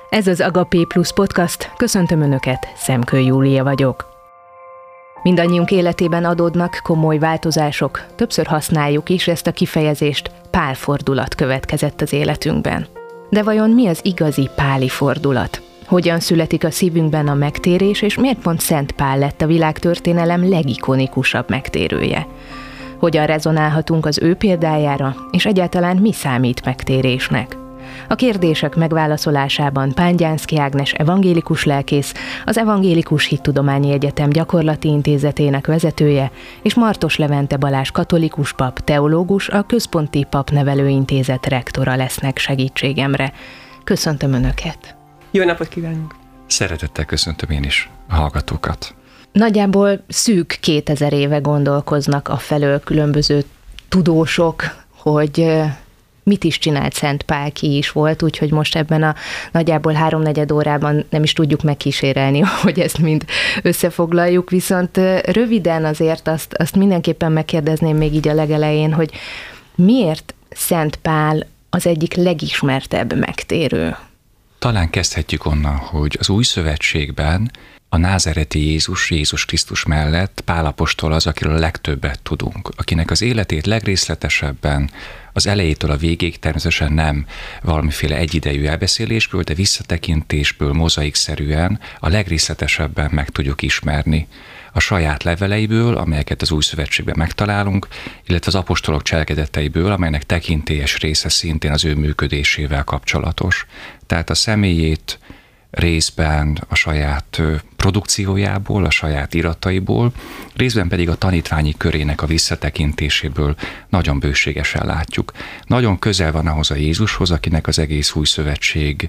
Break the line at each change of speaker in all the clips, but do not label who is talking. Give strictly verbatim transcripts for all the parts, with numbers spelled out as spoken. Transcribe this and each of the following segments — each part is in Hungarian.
Ez az Agapé Plus Podcast, köszöntöm Önöket, Szemkő Júlia vagyok. Mindannyiunk életében adódnak komoly változások, többször használjuk is ezt a kifejezést, pálfordulat következett az életünkben. De vajon mi az igazi páli fordulat? Hogyan születik a szívünkben a megtérés, és miért pont Szent Pál lett a világtörténelem legikonikusabb megtérője? Hogyan rezonálhatunk az ő példájára, és egyáltalán mi számít megtérésnek? A kérdések megválaszolásában Pángyánszky Ágnes evangélikus lelkész, az Evangélikus Hittudományi Egyetem Gyakorlati Intézetének vezetője, és Martos Levente Balázs katolikus pap, teológus, a Központi Papnevelő Intézet rektora lesznek segítségemre. Köszöntöm Önöket!
Jó napot kívánunk!
Szeretettel köszöntöm én is a hallgatókat.
Nagyjából szűk kétezer éve gondolkoznak afelől különböző tudósok, hogy mit is csinált Szent Pál, ki is volt, úgyhogy most ebben a nagyjából háromnegyed órában nem is tudjuk megkísérelni, hogy ezt mind összefoglaljuk, viszont röviden azért azt, azt mindenképpen megkérdezném még így a legelején, hogy miért Szent Pál az egyik legismertebb megtérő?
Talán kezdhetjük onnan, hogy az Új Szövetségben a názáreti Jézus, Jézus Krisztus mellett Pál apostol az, akiről a legtöbbet tudunk, akinek az életét legrészletesebben, az elejétől a végéig természetesen nem valamiféle egyidejű elbeszélésből, de visszatekintésből, mozaikszerűen a legrészletesebben meg tudjuk ismerni a saját leveleiből, amelyeket az Új Szövetségben megtalálunk, illetve az apostolok cselekedeteiből, amelynek tekintélyes része szintén az ő működésével kapcsolatos. Tehát a személyét részben a saját produkciójából, a saját irataiból, részben pedig a tanítványi körének a visszatekintéséből nagyon bőségesen látjuk. Nagyon közel van ahhoz a Jézushoz, akinek az egész Új Szövetség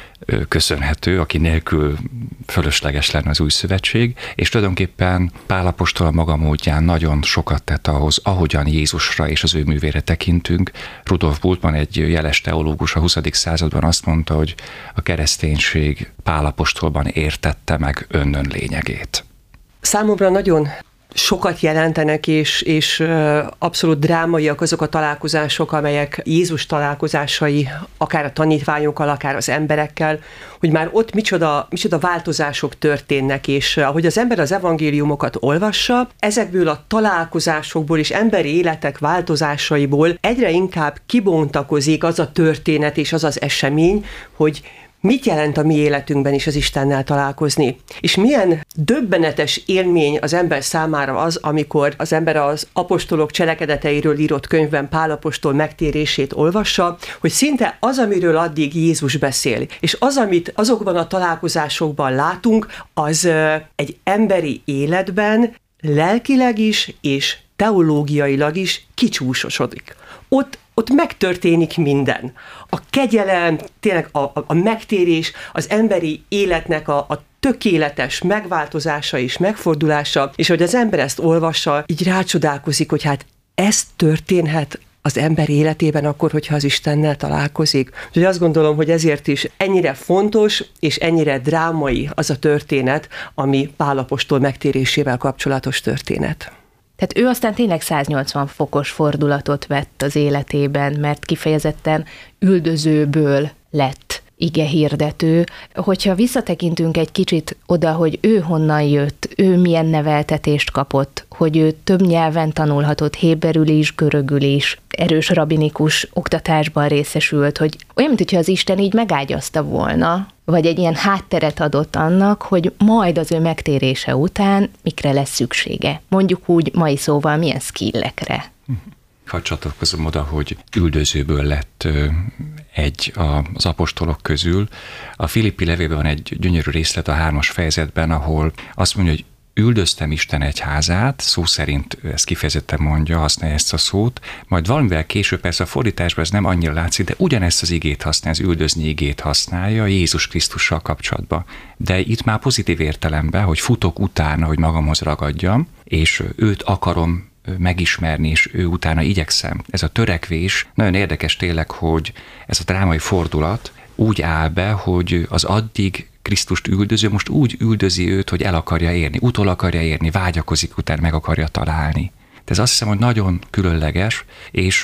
köszönhető, aki nélkül fölösleges lenne az Új Szövetség, és tulajdonképpen Pál apostol a maga módján nagyon sokat tett ahhoz, ahogyan Jézusra és az ő művére tekintünk. Rudolf Bultmann, egy jeles teológus a huszadik században azt mondta, hogy a kereszténység Pál apostolban értette meg önnön lényegét.
Számomra nagyon sokat jelentenek, és, és abszolút drámaiak azok a találkozások, amelyek Jézus találkozásai, akár a tanítványokkal, akár az emberekkel, hogy már ott micsoda, micsoda változások történnek, és ahogy az ember az evangéliumokat olvassa, ezekből a találkozásokból és emberi életek változásaiból egyre inkább kibontakozik az a történet és az az esemény, hogy mit jelent a mi életünkben is az Istennel találkozni? És milyen döbbenetes élmény az ember számára az, amikor az ember az apostolok cselekedeteiről írott könyvben Pál apostol megtérését olvassa, hogy szinte az, amiről addig Jézus beszél, és az, amit azokban a találkozásokban látunk, az egy emberi életben lelkileg is és teológiailag is kicsúsosodik. Ott Ott megtörténik minden. A kegyelem, tényleg a, a, a megtérés, az emberi életnek a, a tökéletes megváltozása és megfordulása, és hogy az ember ezt olvassa, így rácsodálkozik, hogy hát ez történhet az ember életében akkor, hogyha az Istennel találkozik. Úgyhogy azt gondolom, hogy ezért is ennyire fontos és ennyire drámai az a történet, ami Pál apostol megtérésével kapcsolatos történet.
Tehát ő aztán tényleg száznyolcvan fokos fordulatot vett az életében, mert kifejezetten üldözőből lett igehirdető. Hogyha visszatekintünk egy kicsit oda, hogy ő honnan jött, ő milyen neveltetést kapott, hogy ő több nyelven tanulhatott, héberül is, görögül is, erős rabinikus oktatásban részesült, hogy olyan, mintha az Isten így megágyazta volna, vagy egy ilyen hátteret adott annak, hogy majd az ő megtérése után mikre lesz szüksége. Mondjuk úgy mai szóval milyen skillekre.
Ha csatlakozom oda, hogy üldözőből lett egy az apostolok közül. A Filippi levélben van egy gyönyörű részlet a hármas fejezetben, ahol azt mondja, hogy üldöztem Isten egyházát, szó szerint ezt kifejezetten mondja, használja ezt a szót, majd valamivel később, persze a fordításban ez nem annyira látszik, de ugyanezt az igét használja, az üldözni igét használja Jézus Krisztussal kapcsolatban. De itt már pozitív értelemben, hogy futok utána, hogy magamhoz ragadjam, és őt akarom megismerni, és ő utána igyekszem. Ez a törekvés, nagyon érdekes tényleg, hogy ez a drámai fordulat úgy áll be, hogy az addig Krisztust üldöző most úgy üldözi őt, hogy el akarja érni, utol akarja érni, vágyakozik, utána meg akarja találni. De ez azt hiszem, hogy nagyon különleges, és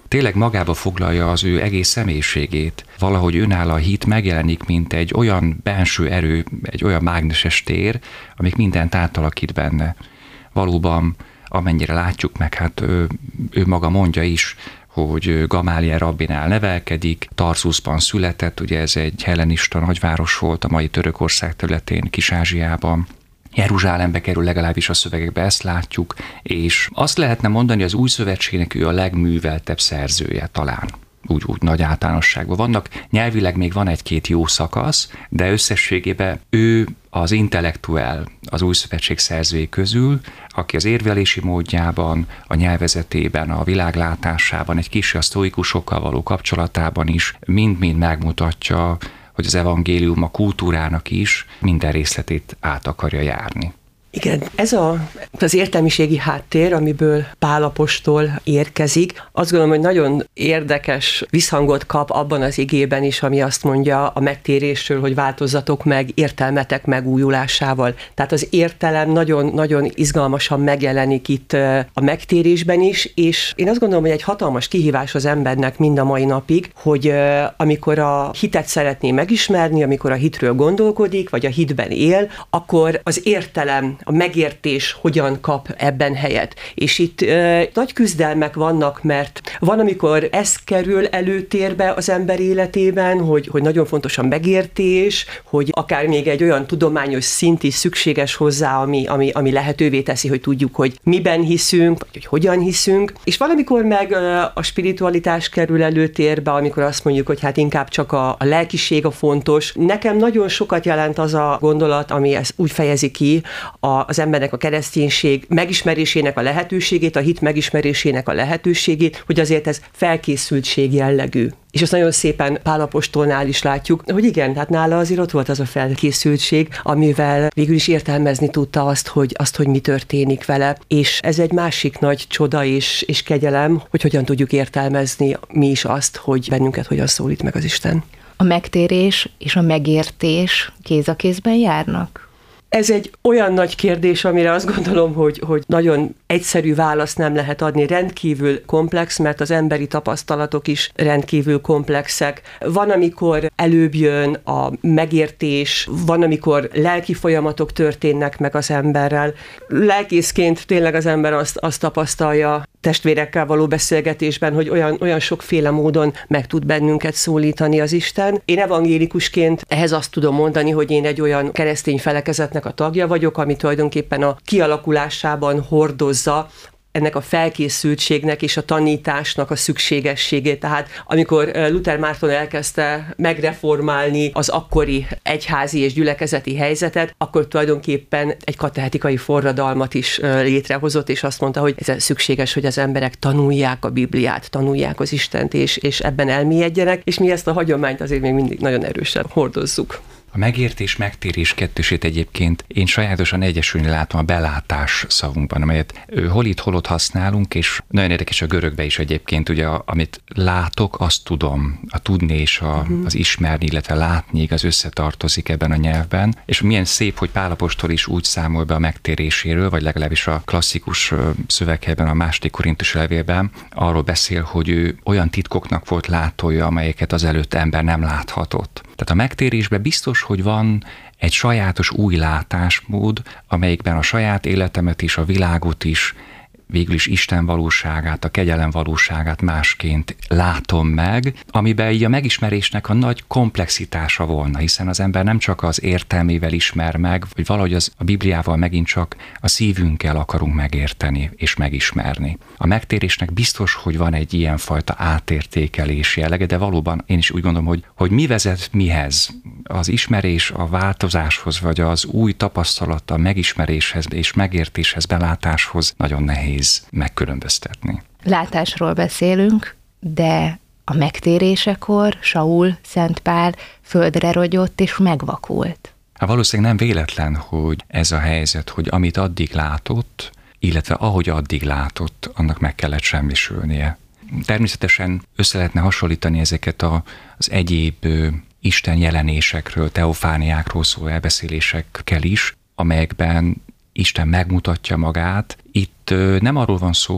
tényleg magába foglalja az ő egész személyiségét. Valahogy önálló a hit megjelenik, mint egy olyan benső erő, egy olyan mágneses tér, amik mindent átalakít benne. Valóban, amennyire látjuk meg, hát ő, ő maga mondja is, hogy Gamáliel rabbinál nevelkedik, Tarzuszban született, ugye ez egy hellenista nagyváros volt a mai Törökország területén, Kis-Ázsiában. Jeruzsálembe kerül, legalábbis a szövegekben ezt látjuk, és azt lehetne mondani, az új szövetségnek ő a legműveltebb szerzője talán. Úgy, úgy nagy általánosságban. Vannak, nyelvileg még van egy-két jó szakasz, de összességében ő az intellektuel az új szövetség szerzői közül, aki az érvelési módjában, a nyelvezetében, a világlátásában, egy kicsi a sztoikusokkal való kapcsolatában is mind-mind megmutatja, hogy az evangélium a kultúrának is minden részletét át akarja járni.
Igen, ez a, az értelmiségi háttér, amiből Pál apostol érkezik, azt gondolom, hogy nagyon érdekes visszhangot kap abban az igében is, ami azt mondja a megtérésről, hogy változzatok meg értelmetek megújulásával. Tehát az értelem nagyon-nagyon izgalmasan megjelenik itt a megtérésben is, és én azt gondolom, hogy egy hatalmas kihívás az embernek mind a mai napig, hogy amikor a hitet szeretné megismerni, amikor a hitről gondolkodik, vagy a hitben él, akkor az értelem, a megértés hogyan kap ebben helyet. És itt e, nagy küzdelmek vannak, mert van, amikor ez kerül előtérbe az ember életében, hogy, hogy nagyon fontos a megértés, hogy akár még egy olyan tudományos szint is szükséges hozzá, ami, ami, ami lehetővé teszi, hogy tudjuk, hogy miben hiszünk, vagy hogy hogyan hiszünk. És valamikor meg a spiritualitás kerül előtérbe, amikor azt mondjuk, hogy hát inkább csak a, a lelkiség a fontos. Nekem nagyon sokat jelent az a gondolat, ami ezt úgy fejezi ki, a az embernek a kereszténység megismerésének a lehetőségét, a hit megismerésének a lehetőségét, hogy azért ez felkészültség jellegű. És azt nagyon szépen Pál apostolnál is látjuk, hogy igen, hát nála azért ott volt az a felkészültség, amivel végül is értelmezni tudta azt, hogy, azt, hogy mi történik vele. És ez egy másik nagy csoda és, és kegyelem, hogy hogyan tudjuk értelmezni mi is azt, hogy bennünket hogyan szólít meg az Isten.
A megtérés és a megértés kéz a kézben járnak?
Ez egy olyan nagy kérdés, amire azt gondolom, hogy, hogy nagyon egyszerű választ nem lehet adni. Rendkívül komplex, mert az emberi tapasztalatok is rendkívül komplexek. Van, amikor előbb jön a megértés, van, amikor lelki folyamatok történnek meg az emberrel. Lelkészként tényleg az ember azt, azt tapasztalja testvérekkel való beszélgetésben, hogy olyan, olyan sokféle módon meg tud bennünket szólítani az Isten. Én evangélikusként ehhez azt tudom mondani, hogy én egy olyan keresztény felekezetnek a tagja vagyok, ami tulajdonképpen a kialakulásában hordozza ennek a felkészültségnek és a tanításnak a szükségességét. Tehát amikor Luther Márton elkezdte megreformálni az akkori egyházi és gyülekezeti helyzetet, akkor tulajdonképpen egy katehetikai forradalmat is létrehozott, és azt mondta, hogy ez szükséges, hogy az emberek tanulják a Bibliát, tanulják az Istent, és, és ebben elmélyedjenek, és mi ezt a hagyományt azért még mindig nagyon erősen hordozzuk.
A megértés, megtérés kettősét egyébként én sajátosan egyesülni látom a belátás szavunkban, amelyet hol itt, hol ott használunk, és nagyon érdekes a görögbe is egyébként, ugye amit látok, azt tudom, a tudni és a, uh-huh. az ismerni, illetve látni, az összetartozik ebben a nyelvben, és milyen szép, hogy Pál apostol is úgy számol be a megtéréséről, vagy legalábbis a klasszikus szöveghelyben, a második Korintusi levélben arról beszél, hogy ő olyan titkoknak volt látója, amelyeket az előtt ember nem láthatott. Tehát a megtérésben biztos, hogy van egy sajátos új látásmód, amelyikben a saját életemet is, a világot is, végül is Isten valóságát, a kegyelem valóságát másként látom meg, amiben így a megismerésnek a nagy komplexitása volna, hiszen az ember nem csak az értelmével ismer meg, vagy valahogy az a Bibliával megint csak a szívünkkel akarunk megérteni és megismerni. A megtérésnek biztos, hogy van egy ilyenfajta átértékelés jellege, de valóban én is úgy gondolom, hogy, hogy mi vezet mihez. Az ismerés a változáshoz, vagy az új tapasztalat a megismeréshez és megértéshez, belátáshoz nagyon nehéz megkülönböztetni.
Látásról beszélünk, de a megtérésekor Saul, Szent Pál földre rogyott és megvakult.
Hát valószínűleg nem véletlen, hogy ez a helyzet, hogy amit addig látott, illetve ahogy addig látott, annak meg kellett semmisülnie. Természetesen össze lehetne hasonlítani ezeket a, az egyéb Isten jelenésekről, teofániákról szóló elbeszélésekkel is, amelyekben Isten megmutatja magát. Itt nem arról van szó, hogy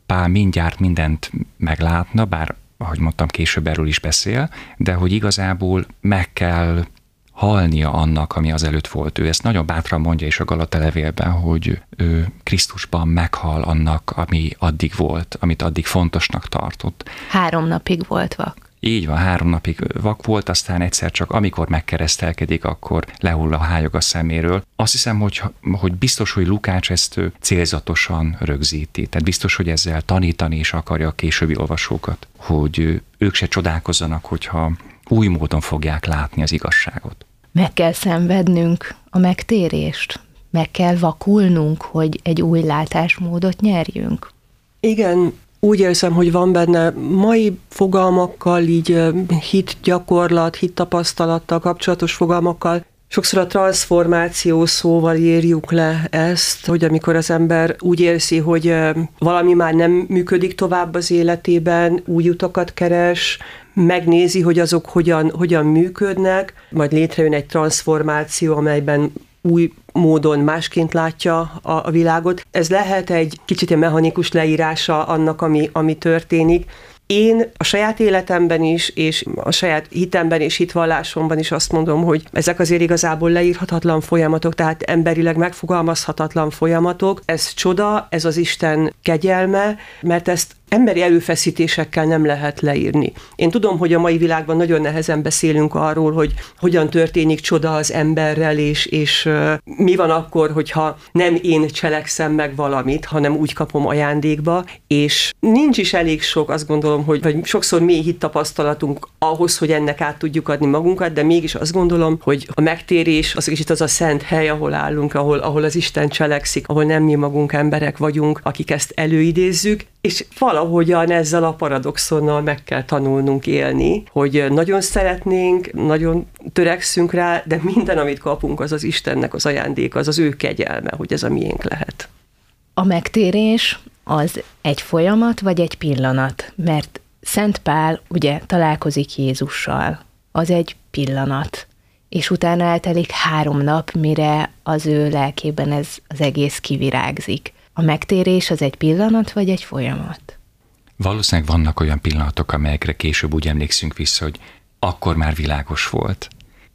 Pál mindjárt mindent meglátna, bár, ahogy mondtam, később erről is beszél, de hogy igazából meg kell halnia annak, ami azelőtt volt. Ő ezt nagyon bátran mondja is a Galata levélben, hogy ő Krisztusban meghal annak, ami addig volt, amit addig fontosnak tartott.
Három napig volt vak.
Így van, három napig vak volt, aztán egyszer csak, amikor megkeresztelkedik, akkor lehull a hályog a szeméről. Azt hiszem, hogy, hogy biztos, hogy Lukács ezt célzatosan rögzíti. Tehát biztos, hogy ezzel tanítani is akarja a későbbi olvasókat, hogy ők se csodálkozzanak, hogyha új módon fogják látni az igazságot.
Meg kell szenvednünk a megtérést, meg kell vakulnunk, hogy egy új látásmódot nyerjünk.
Igen, úgy érzem, hogy van benne mai fogalmakkal, így hit gyakorlat, hit tapasztalattal kapcsolatos fogalmakkal. Sokszor a transformáció szóval írjuk le ezt, hogy amikor az ember úgy érzi, hogy valami már nem működik tovább az életében, új utakat keres, megnézi, hogy azok hogyan, hogyan működnek, majd létrejön egy transformáció, amelyben új módon másként látja a, a világot. Ez lehet egy kicsit egy mechanikus leírása annak, ami, ami történik. Én a saját életemben is, és a saját hitemben és hitvallásomban is azt mondom, hogy ezek azért igazából leírhatatlan folyamatok, tehát emberileg megfogalmazhatatlan folyamatok. Ez csoda, ez az Isten kegyelme, mert ezt emberi erőfeszítésekkel nem lehet leírni. Én tudom, hogy a mai világban nagyon nehezen beszélünk arról, hogy hogyan történik csoda az emberrel, és, és uh, mi van akkor, hogyha nem én cselekszem meg valamit, hanem úgy kapom ajándékba, és nincs is elég sok, azt gondolom, hogy vagy sokszor mély hittapasztalatunk ahhoz, hogy ennek át tudjuk adni magunkat, de mégis azt gondolom, hogy a megtérés az kicsit az a szent hely, ahol állunk, ahol, ahol az Isten cselekszik, ahol nem mi magunk emberek vagyunk, akik ezt előidézzük, és valahogyan ezzel a paradoxonnal meg kell tanulnunk élni, hogy nagyon szeretnénk, nagyon törekszünk rá, de minden, amit kapunk, az az Istennek az ajándéka, az az ő kegyelme, hogy ez a miénk lehet.
A megtérés az egy folyamat, vagy egy pillanat? Mert Szent Pál ugye találkozik Jézussal. Az egy pillanat. És utána eltelik három nap, mire az ő lelkében ez az egész kivirágzik. A megtérés az egy pillanat, vagy egy folyamat?
Valószínűleg vannak olyan pillanatok, amelyekre később úgy emlékszünk vissza, hogy akkor már világos volt,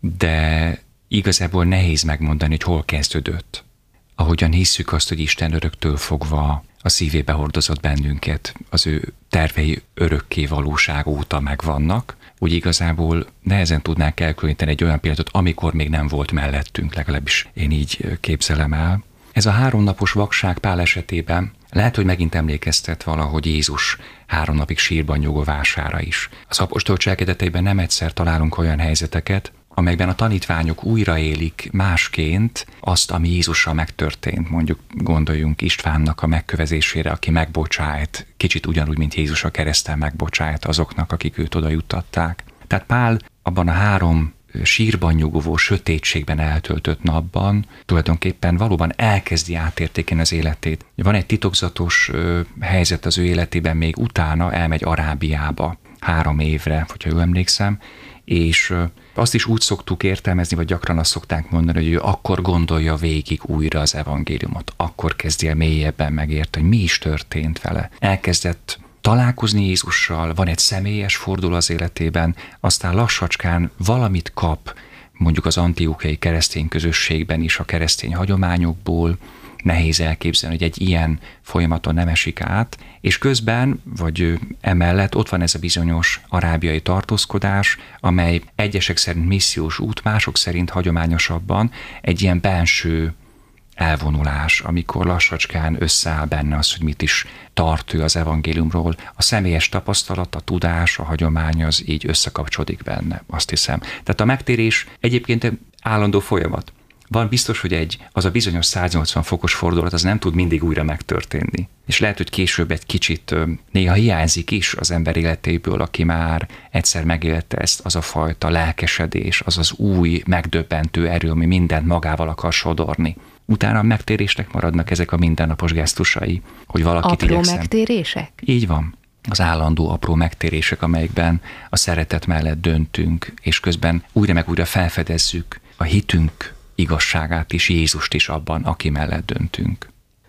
de igazából nehéz megmondani, hogy hol kezdődött. Ahogyan hisszük azt, hogy Isten öröktől fogva a szívébe hordozott bennünket, az ő tervei örökké valóság óta megvannak, úgy igazából nehezen tudnánk elkülöníteni egy olyan pillanatot, amikor még nem volt mellettünk, legalábbis én így képzelem el. Ez a háromnapos vakság Pál esetében lehet, hogy megint emlékeztet valahogy Jézus három napig sírban nyugovására is. Az apostol cselekedeteiben nem egyszer találunk olyan helyzeteket, amelyben a tanítványok újraélik másként azt, ami Jézussal megtörtént. Mondjuk gondoljunk Istvánnak a megkövezésére, aki megbocsájt, kicsit ugyanúgy, mint Jézus a kereszten megbocsájt azoknak, akik őt oda juttatták. Tehát Pál abban a három sírban nyugovó, sötétségben eltöltött napban tulajdonképpen valóban elkezdi átértékelni az életét. Van egy titokzatos ö, helyzet az ő életében, még utána elmegy Arábiába három évre, hogyha jól emlékszem, és ö, azt is úgy szoktuk értelmezni, vagy gyakran azt szokták mondani, hogy ő akkor gondolja végig újra az evangéliumot, akkor kezdi el mélyebben megérteni, hogy mi is történt vele. Elkezdett találkozni Jézussal, van egy személyes forduló az életében, aztán lassacskán valamit kap, mondjuk az antiochiai keresztény közösségben is, a keresztény hagyományokból, nehéz elképzelni, hogy egy ilyen folyamaton nem esik át, és közben, vagy emellett ott van ez a bizonyos arábiai tartózkodás, amely egyesek szerint missziós út, mások szerint hagyományosabban egy ilyen benső elvonulás, amikor lassacskán összeáll benne az, hogy mit is tart ő az evangéliumról. A személyes tapasztalat, a tudás, a hagyomány az így összekapcsolódik benne, azt hiszem. Tehát a megtérés egyébként állandó folyamat. Van biztos, hogy egy, az a bizonyos száznyolcvan fokos fordulat az nem tud mindig újra megtörténni. És lehet, hogy később egy kicsit néha hiányzik is az ember életéből, aki már egyszer megélte ezt, az a fajta lelkesedés, az az új, megdöbbentő erő, ami mindent magával akar sodorni. Utána a megtérésnek maradnak ezek a mindennapos gesztusai, hogy valakit
apró
igyekszem.
megtérések?
Így van. Az állandó apró megtérések, amelyekben a szeretet mellett döntünk, és közben újra meg újra felfedezzük a hitünk igazságát is, Jézust is abban, aki mellett döntünk.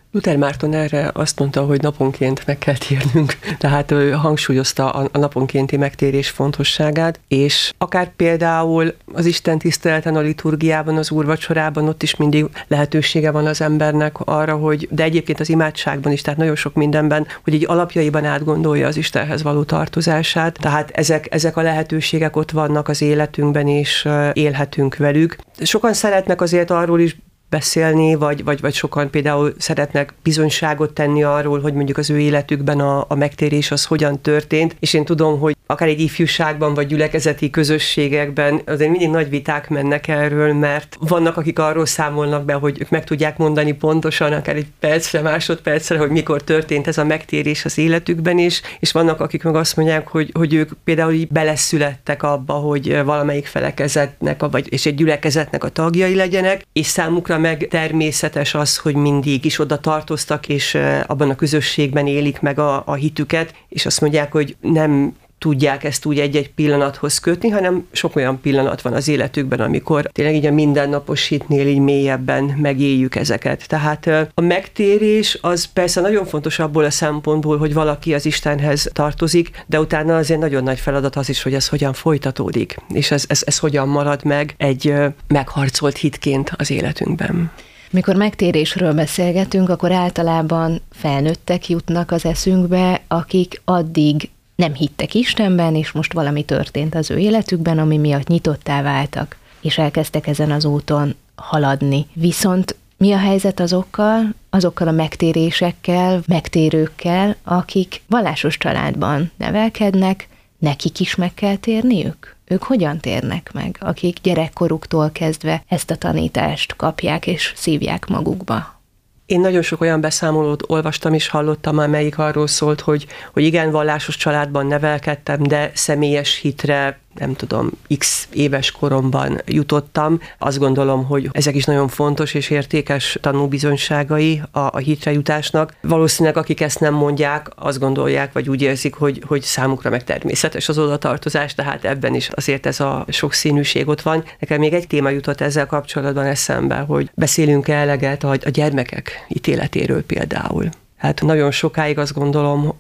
Luther Márton erre azt mondta, hogy naponként meg kell térnünk, tehát ő hangsúlyozta a naponkénti megtérés fontosságát, és akár például az Isten tiszteleten, a liturgiában, az úrvacsorában ott is mindig lehetősége van az embernek arra, hogy, de egyébként az imádságban is, tehát nagyon sok mindenben, hogy így alapjaiban átgondolja az Istenhez való tartozását, tehát ezek, ezek a lehetőségek ott vannak az életünkben, és élhetünk velük. Sokan szeretnek azért arról is beszélni, vagy, vagy, vagy sokan például szeretnek bizonyságot tenni arról, hogy mondjuk az ő életükben a, a megtérés az hogyan történt, és én tudom, hogy akár egy ifjúságban, vagy gyülekezeti közösségekben azért mindig nagy viták mennek erről, mert vannak, akik arról számolnak be, hogy ők meg tudják mondani pontosan, akár egy percre, másodpercre, hogy mikor történt ez a megtérés az életükben is, és vannak, akik meg azt mondják, hogy, hogy ők például így beleszülettek abba, hogy valamelyik felekezetnek, vagy, és egy gyülekezetnek a tagjai legyenek, és számukra meg természetes az, hogy mindig is oda tartoztak, és abban a közösségben élik meg a, a hitüket, és azt mondják, hogy nem tudják ezt úgy egy-egy pillanathoz kötni, hanem sok olyan pillanat van az életükben, amikor tényleg így a mindennapos hitnél így mélyebben megéljük ezeket. Tehát a megtérés az persze nagyon fontos abból a szempontból, hogy valaki az Istenhez tartozik, de utána azért nagyon nagy feladat az is, hogy ez hogyan folytatódik, és ez, ez, ez hogyan marad meg egy megharcolt hitként az életünkben.
Mikor megtérésről beszélgetünk, akkor általában felnőttek jutnak az eszünkbe, akik addig nem hittek Istenben, és most valami történt az ő életükben, ami miatt nyitottá váltak, és elkezdtek ezen az úton haladni. Viszont mi a helyzet azokkal, azokkal a megtérésekkel, megtérőkkel, akik vallásos családban nevelkednek, nekik is meg kell térniük? Ők hogyan térnek meg, akik gyerekkoruktól kezdve ezt a tanítást kapják és szívják magukba?
Én nagyon sok olyan beszámolót olvastam és hallottam, amelyik arról szólt, hogy, hogy igen, vallásos családban nevelkedtem, de személyes hitre, nem tudom, x éves koromban jutottam. Azt gondolom, hogy ezek is nagyon fontos és értékes tanúbizonyságai a, a hitre jutásnak. Valószínűleg akik ezt nem mondják, azt gondolják, vagy úgy érzik, hogy, hogy számukra meg természetes az odatartozás, tehát ebben is azért ez a sokszínűség ott van. Nekem még egy téma jutott ezzel kapcsolatban eszembe, hogy beszélünk-e eleget a, a gyermekek ítéletéről például. Hát nagyon sokáig azt gondolom,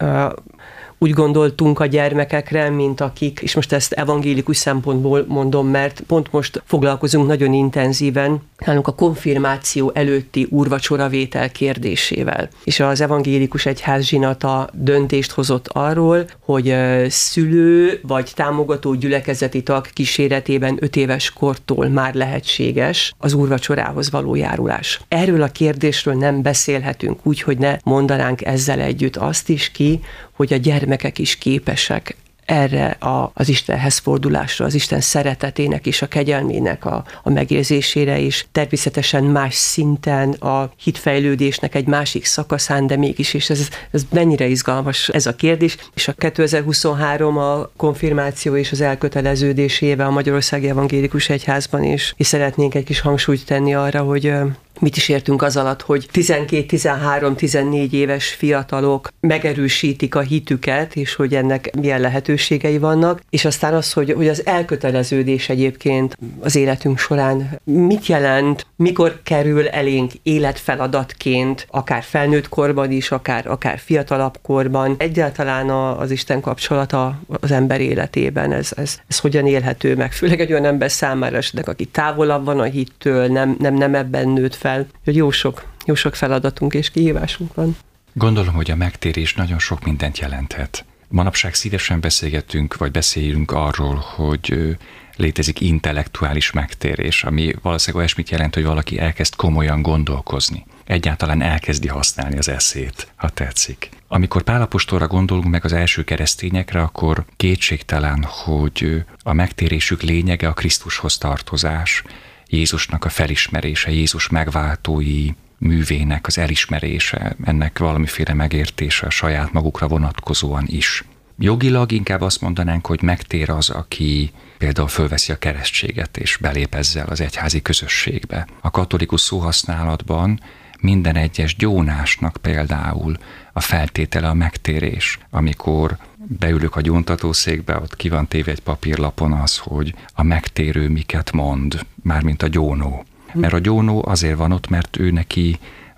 úgy gondoltunk a gyermekekre, mint akik, és most ezt evangélikus szempontból mondom, mert pont most foglalkozunk nagyon intenzíven nálunk a konfirmáció előtti úrvacsoravétel kérdésével. És az evangélikus egyház zsinata döntést hozott arról, hogy szülő vagy támogató gyülekezeti tag kíséretében öt éves kortól már lehetséges az úrvacsorához való járulás. Erről a kérdésről nem beszélhetünk úgy, hogy ne mondanánk ezzel együtt azt is ki, hogy a gyermekek is képesek erre a, az Istenhez fordulásra, az Isten szeretetének és a kegyelmének a, a megérzésére is. Természetesen más szinten a hitfejlődésnek egy másik szakaszán, de mégis, és ez, ez mennyire izgalmas ez a kérdés. És a kétezer-huszonhárom a konfirmáció és az elköteleződés éve a Magyarországi Evangélikus Egyházban is, és szeretnénk egy kis hangsúlyt tenni arra, hogy mit is értünk az alatt, hogy tizenkét, tizenhárom, tizennégy éves fiatalok megerősítik a hitüket, és hogy ennek milyen lehetőségei vannak, és aztán az, hogy, hogy az elköteleződés egyébként az életünk során mit jelent, mikor kerül elénk életfeladatként, akár felnőtt korban is, akár, akár fiatalabb korban, egyáltalán az Isten kapcsolata az ember életében, ez, ez, ez hogyan élhető meg, főleg egy olyan ember számára esetleg, aki távolabb van a hittől, nem, nem, nem ebben nőtt fel, hogy jó sok, jó sok feladatunk és kihívásunk van.
Gondolom, hogy a megtérés nagyon sok mindent jelenthet. Manapság szívesen beszélgetünk, vagy beszélünk arról, hogy létezik intellektuális megtérés, ami valószínűleg olyasmit jelent, hogy valaki elkezd komolyan gondolkozni. Egyáltalán elkezdi használni az eszét, ha tetszik. Amikor Pál apostolra gondolunk meg az első keresztényekre, akkor kétségtelen, hogy a megtérésük lényege a Krisztushoz tartozás, Jézusnak a felismerése, Jézus megváltói művének az elismerése, ennek valamiféle megértése a saját magukra vonatkozóan is. Jogilag inkább azt mondanánk, hogy megtér az, aki például fölveszi a keresztséget és belép ezzel az egyházi közösségbe. A katolikus szóhasználatban minden egyes gyónásnak például a feltétele a megtérés. Amikor beülök a gyóntatószékbe, ott ki van téve egy papírlapon az, hogy a megtérő miket mond, mármint a gyónó. Mert a gyónó azért van ott, mert ő neki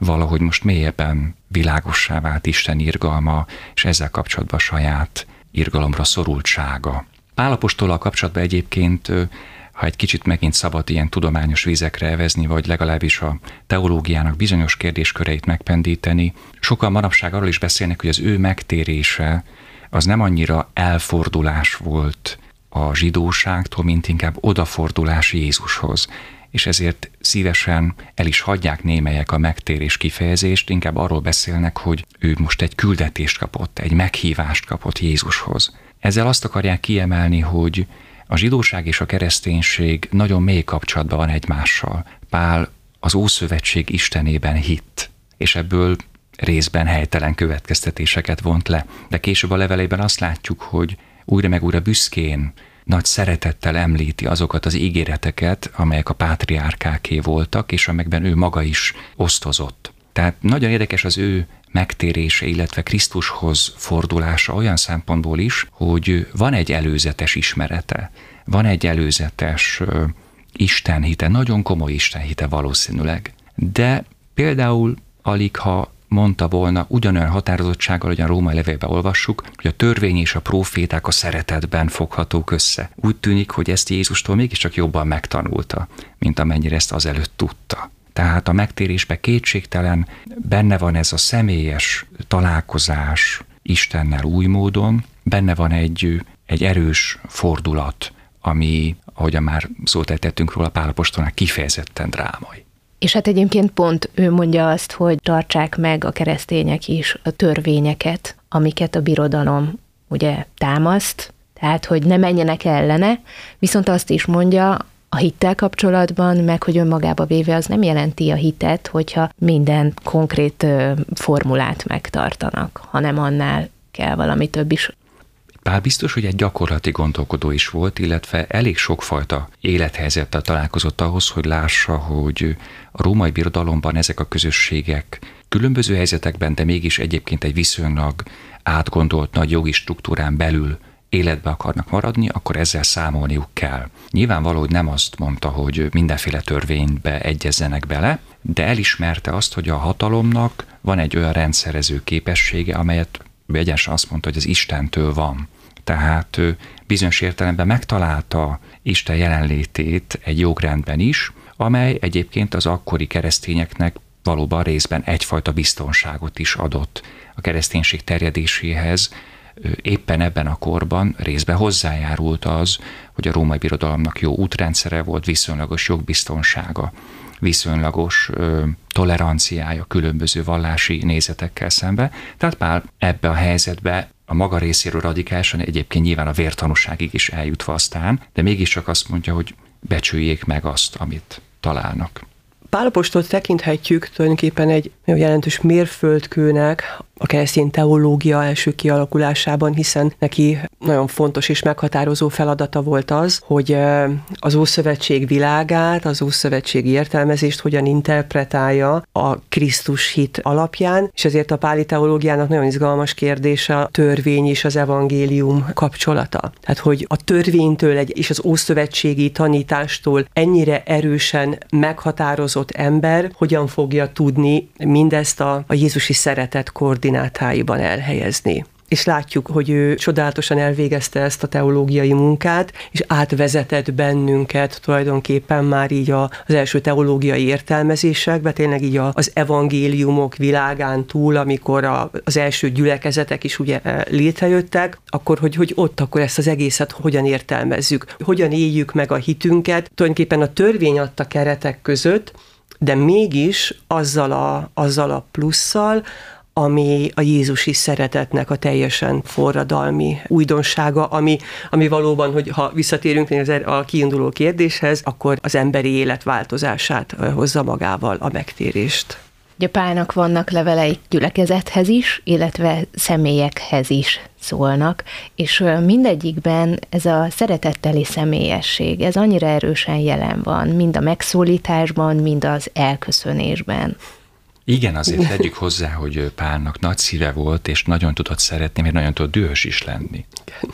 valahogy most mélyebben világossá vált Isten irgalma, és ezzel kapcsolatban a saját irgalomra szorultsága. Pál apostollal kapcsolatban egyébként, ha egy kicsit megint szabad ilyen tudományos vizekre evezni, vagy legalábbis a teológiának bizonyos kérdésköreit megpendíteni, sokan manapság arról is beszélnek, hogy az ő megtérése az nem annyira elfordulás volt a zsidóságtól, mint inkább odafordulás Jézushoz. És ezért szívesen el is hagyják némelyek a megtérés kifejezést, inkább arról beszélnek, hogy ő most egy küldetést kapott, egy meghívást kapott Jézushoz. Ezzel azt akarják kiemelni, hogy a zsidóság és a kereszténység nagyon mély kapcsolatban van egymással. Pál az Ószövetség Istenében hitt, és ebből részben helytelen következtetéseket vont le. De később a levelében azt látjuk, hogy újra meg újra büszkén, nagy szeretettel említi azokat az ígéreteket, amelyek a pátriárkáké voltak, és amelyekben ő maga is osztozott. Tehát nagyon érdekes az ő megtérése, illetve Krisztushoz fordulása olyan szempontból is, hogy van egy előzetes ismerete, van egy előzetes uh, istenhite, nagyon komoly istenhite valószínűleg. De például alig ha mondta volna ugyanolyan határozottsággal, hogy a római levélben olvassuk, hogy a törvény és a próféták a szeretetben foghatók össze. Úgy tűnik, hogy ezt Jézustól mégiscsak jobban megtanulta, mint amennyire ezt azelőtt tudta. Tehát a megtérésben kétségtelen benne van ez a személyes találkozás Istennel új módon, benne van egy, egy erős fordulat, ami, ahogyan már szót ejtettünk róla, Pál apostolnak kifejezetten drámai.
És hát egyébként pont ő mondja azt, hogy tartsák meg a keresztények is a törvényeket, amiket a birodalom ugye támaszt, tehát hogy ne menjenek ellene, viszont azt is mondja a hittel kapcsolatban, meg hogy önmagába véve az nem jelenti a hitet, hogyha minden konkrét formulát megtartanak, hanem annál kell valami több is.
Pál biztos, hogy egy gyakorlati gondolkodó is volt, illetve elég sokfajta élethelyzettel találkozott ahhoz, hogy lássa, hogy a római birodalomban ezek a közösségek különböző helyzetekben, de mégis egyébként egy viszonylag átgondolt nagy jogi struktúrán belül életbe akarnak maradni, akkor ezzel számolniuk kell. Nyilvánvaló, hogy nem azt mondta, hogy mindenféle törvénybe egyezzenek bele, de elismerte azt, hogy a hatalomnak van egy olyan rendszerező képessége, amelyet egyenesen azt mondta, hogy az Istentől van. Tehát bizonyos értelemben megtalálta Isten jelenlétét egy jogrendben is, amely egyébként az akkori keresztényeknek valóban részben egyfajta biztonságot is adott a kereszténység terjedéséhez. Éppen ebben a korban részben hozzájárult az, hogy a római birodalomnak jó útrendszere volt, viszonylagos jogbiztonsága, viszonylagos ö, toleranciája különböző vallási nézetekkel szembe. Tehát Pál ebbe a helyzetbe a maga részéről radikálisan, egyébként nyilván a vértanúságig is eljutva aztán, de mégiscsak azt mondja, hogy becsüljék meg azt, amit találnak.
Pál apostolt tekinthetjük tulajdonképpen egy jelentős mérföldkőnek a keresztény teológia első kialakulásában, hiszen neki nagyon fontos és meghatározó feladata volt az, hogy az Ószövetség világát, az ószövetségi értelmezést hogyan interpretálja a Krisztus hit alapján, és ezért a páli teológiának nagyon izgalmas kérdése a törvény és az evangélium kapcsolata. Tehát, hogy a törvénytől egy, és az ószövetségi tanítástól ennyire erősen meghatározott ember hogyan fogja tudni mindezt a, a jézusi szeretet koordinátáiban elhelyezni. És látjuk, hogy ő csodálatosan elvégezte ezt a teológiai munkát, és átvezetett bennünket tulajdonképpen már így az első teológiai értelmezésekbe, tényleg így az evangéliumok világán túl, amikor a, az első gyülekezetek is ugye létrejöttek, akkor hogy, hogy ott akkor ezt az egészet hogyan értelmezzük, hogyan éljük meg a hitünket, tulajdonképpen a törvény adta keretek között, de mégis azzal a, azzal a plusszal, ami a jézusi szeretetnek a teljesen forradalmi újdonsága, ami, ami valóban, hogy ha visszatérünk a kiinduló kérdéshez, akkor az emberi élet változását hozza magával, a megtérést.
Ugye Pálnak vannak levelei gyülekezethez is, illetve személyekhez is szólnak, és mindegyikben ez a szeretetteli személyesség, ez annyira erősen jelen van, mind a megszólításban, mind az elköszönésben.
Igen, azért tegyük hozzá, hogy Pálnak nagy szíve volt, és nagyon tudott szeretni, mert nagyon tudott dühös is lenni.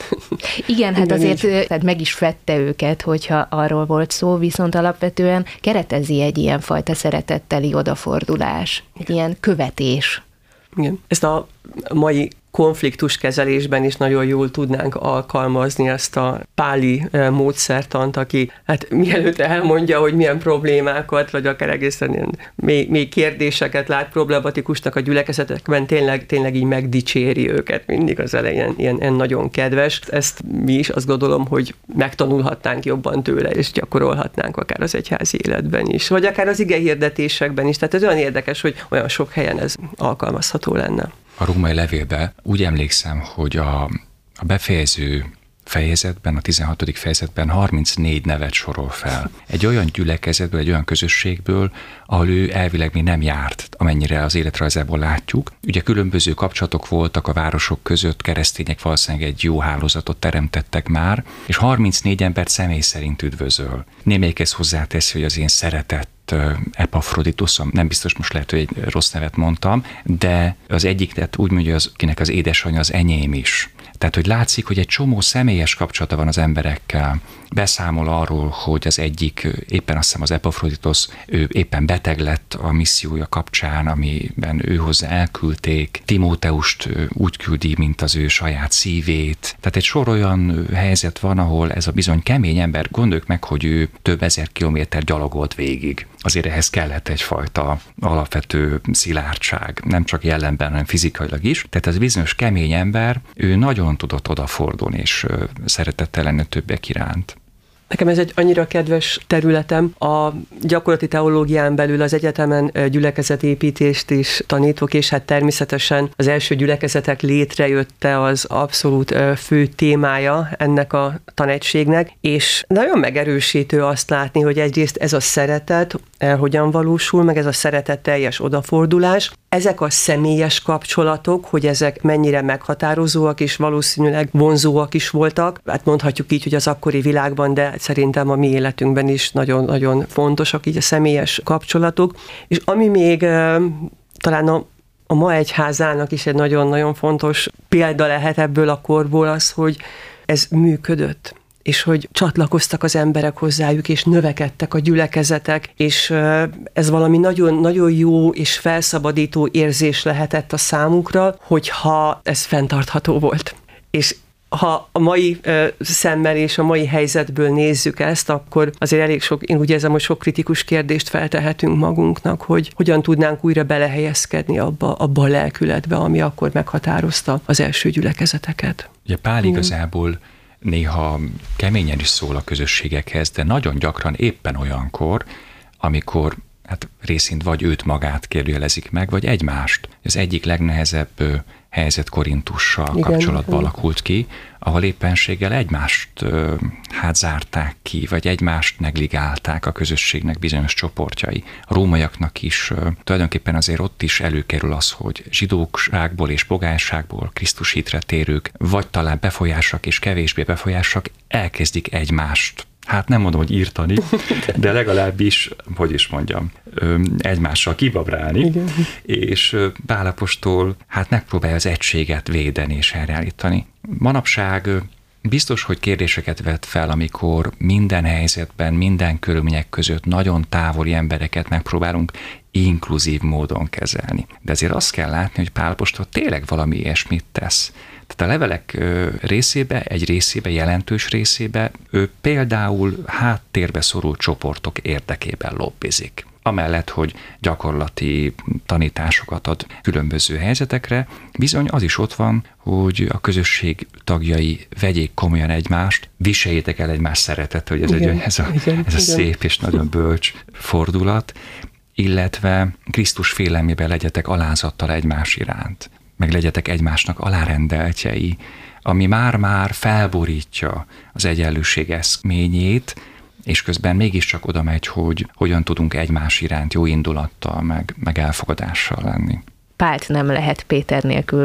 Igen, hát azért tehát meg is vette őket, hogyha arról volt szó, viszont alapvetően keretezi egy ilyen fajta szeretetteli odafordulás, egy ilyen követés.
Igen. Ezt a mai konfliktuskezelésben is nagyon jól tudnánk alkalmazni ezt a páli módszertant, aki hát mielőtt elmondja, hogy milyen problémákat, vagy akár egészen ilyen mély, mély kérdéseket lát problematikusnak a gyülekezetekben, tényleg, tényleg így megdicséri őket mindig az elején, ilyen, ilyen nagyon kedves. Ezt mi is azt gondolom, hogy megtanulhatnánk jobban tőle, és gyakorolhatnánk akár az egyházi életben is, vagy akár az igehirdetésekben is. Tehát ez olyan érdekes, hogy olyan sok helyen ez alkalmazható lenne.
A római levélben úgy emlékszem, hogy a, a befejező fejezetben, a tizenhatodik fejezetben harmincnégy nevet sorol fel. Egy olyan gyülekezetből, egy olyan közösségből, ahol ő elvileg még nem járt, amennyire az életrajzából látjuk. Ugye különböző kapcsolatok voltak a városok között, keresztények valószínűleg egy jó hálózatot teremtettek már, és harmincnégy embert személy szerint üdvözöl. Némelyik ezt hozzáteszi, hogy az én szeretett Epafroditusom, nem biztos, most lehet, hogy egy rossz nevet mondtam, de az egyik, tehát úgy mondja, az, kinek az édesanyja az enyém is. Tehát, hogy látszik, hogy egy csomó személyes kapcsolata van az emberekkel. Beszámol arról, hogy az egyik, éppen azt hiszem az Epafroditus, ő éppen beteg lett a missziója kapcsán, amiben ő hozzá elküldték. Timóteust úgy küldi, mint az ő saját szívét. Tehát egy sor olyan helyzet van, ahol ez a bizony kemény ember, gondoljuk meg, hogy ő több ezer kilométer gyalogolt végig. Azért ehhez kellett egyfajta alapvető szilárdság, nem csak jellemben, hanem fizikailag is. Tehát ez bizonyos kemény ember, ő nagyon tudott odafordulni, és szeretettel lenni többek iránt.
Nekem ez egy annyira kedves területem. A gyakorlati teológián belül az egyetemen gyülekezetépítést is tanítok, és hát természetesen az első gyülekezetek létrejötte az abszolút fő témája ennek a tanegységnek, és nagyon megerősítő azt látni, hogy egyrészt ez a szeretet hogyan valósul, meg ez a szeretet teljes odafordulás. Ezek a személyes kapcsolatok, hogy ezek mennyire meghatározóak és valószínűleg vonzóak is voltak. Hát mondhatjuk így, hogy az akkori világban, de szerintem a mi életünkben is nagyon-nagyon fontosak így a személyes kapcsolatok. És ami még talán a, a ma egyházának is egy nagyon-nagyon fontos példa lehet ebből a korból az, hogy ez működött, és hogy csatlakoztak az emberek hozzájuk, és növekedtek a gyülekezetek, és ez valami nagyon, nagyon jó és felszabadító érzés lehetett a számukra, hogyha ez fenntartható volt. És ha a mai uh, szemmel és a mai helyzetből nézzük ezt, akkor azért elég sok, én úgy érzem, hogy sok kritikus kérdést feltehetünk magunknak, hogy hogyan tudnánk újra belehelyezkedni abba, abba a lelkületbe, ami akkor meghatározta az első gyülekezeteket.
Ugye Pál igazából néha keményen is szól a közösségekhez, de nagyon gyakran éppen olyankor, amikor hát részint vagy őt magát kérdőjelezik meg, vagy egymást. Az egyik legnehezebb helyzet Korintussal igen, kapcsolatban igen. alakult ki, ahol éppenséggel egymást hát zárták ki, vagy egymást negligálták a közösségnek bizonyos csoportjai. A rómaiaknak is tulajdonképpen azért ott is előkerül az, hogy zsidóságból és pogányságból Krisztus hitre térők, vagy talán befolyásak és kevésbé befolyásak elkezdik egymást, hát nem mondom, hogy írtani, de legalábbis, hogy is mondjam, egymással kibabrálni, igen. És Pál apostol hát megpróbálja az egységet védeni és helyreállítani. Manapság biztos, hogy kérdéseket vet fel, amikor minden helyzetben, minden körülmények között nagyon távoli embereket megpróbálunk inkluzív módon kezelni. De azért azt kell látni, hogy Pál apostol tényleg valami ilyesmit tesz. Tehát a levelek részébe, egy részébe, jelentős részébe ő például háttérbe szorult csoportok érdekében lobbizik. Amellett, hogy gyakorlati tanításokat ad különböző helyzetekre, bizony az is ott van, hogy a közösség tagjai vegyék komolyan egymást, viseljétek el egymás szeretet, hogy ez, igen, egy, ez, a, igen, ez a szép és nagyon bölcs fordulat, illetve Krisztus félelmében legyetek alázattal egymás iránt, meg legyetek egymásnak alárendeltjei, ami már-már felborítja az egyenlőség eszményét, és közben mégiscsak oda megy, hogy hogyan tudunk egymás iránt jó indulattal, meg, meg elfogadással lenni.
Pált nem lehet Péter nélkül